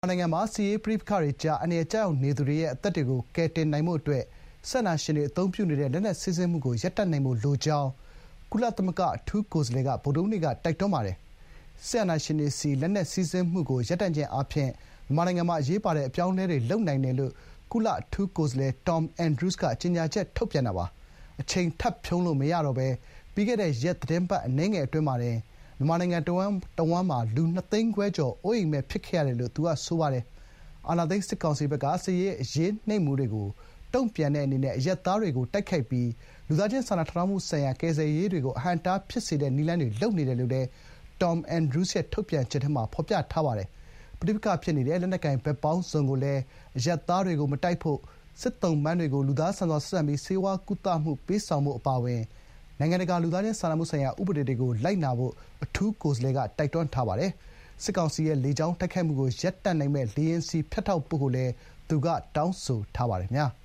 နိုင်ငံမှာစစ်ရေးပဋိပက္ခတွေကြားအန္တရာယ်ကျရောက်နေသူတွေရဲ့အသက်တွေကိုကယ်တင်နိုင်ဖို့အတွက်စစ်အာဏာရှင်တွေအသုံးပြုနေတဲ့လက်နက်စီးဆင်းမှုကိုရပ်တန့်နိုင်ဖို့လိုကြောင်းကုလသမဂ္ဂအထူးကိုယ်စားလှယ်ကဗုဒ္ဓဟူးနေ့ကတိုက်တွန်းပါတယ်။စစ်အာဏာရှင်တွေဆီလက်နက်စီးဆင်းမှုကိုရပ်တန့်ခြင်းအားဖြင့်မြန်မာနိုင်ငံမှာအရေးပါတဲ့အပြောင်းအလဲတွေလုပ်နိုင်တယ်လို့ကုလအထူးကိုယ်စားလှယ် Tom Andrews ကကြေညာချက်ထုတ်ပြန်တာပါ။အချိန်ထပ်ဖြုန်းလို့မရတော့ဘဲပြီးခဲ့တဲ့ရက်သီတင်းပတ်အနည်းငယ်အတွင်းမှာတင်မြန်မာနိုင်ငံတဝန်းမှာလူ 2 သိန်းခွဲကျော်အိုးအိမ်မဲ့ဖြစ်ခဲ့ရတယ်လို့သူကဆိုပါတယ်။အာဏာသိမ်းစစ်ကောင်စီဘက်ကစစ်ရေးအရေးနှိမ်မှုတွေကိုတုံ့ပြန်တဲ့အနေနဲ့အရပ်သားတွေကိုတိုက်ခိုက်ပြီးလူသားချင်းစာနာထောက်ထားမှုဆိုင်ရာကယ်ဆယ်ရေးတွေကိုအဟန့်အတားဖြစ်စေတဲ့နည်းလမ်းတွေလုပ်နေတယ်လို့လည်း Tom Andrews ရဲ့ထုတ်ပြန်ချက်ထဲမှာဖော်ပြထားပါတယ်။ပဋိပက္ခဖြစ်နေတဲ့လက်နက်ကိုင်ဘက်ပေါင်းစုံကိုလည်းအရပ်သားတွေကိုမတိုက်ဖို့စစ်သုံ့ပန်းတွေကိုလူသားဆန်စွာဆက်ဆံပြီးဆေးဝါးကုသမှုပေးဆောင်ဖို့အပါအဝင်နိုင်ငံတကာလူသားချင်းစာနာမှုဆိုင်ရာဥပဒေတွေကိုလိုက်နာဖို့အထူးကိုယ်စားလှယ်ကတိုက်တွန်းထားပါတယ်။စစ်ကောင်စီရဲ့လေကြောင်းတိုက်ခိုက်မှုကိုရပ်တန့်နိုင်မယ့်လေယာဉ်ဆီဖြတ်တောက်ဖို့ကိုလည်းသူကတောင်းဆိုထားပါတယ်။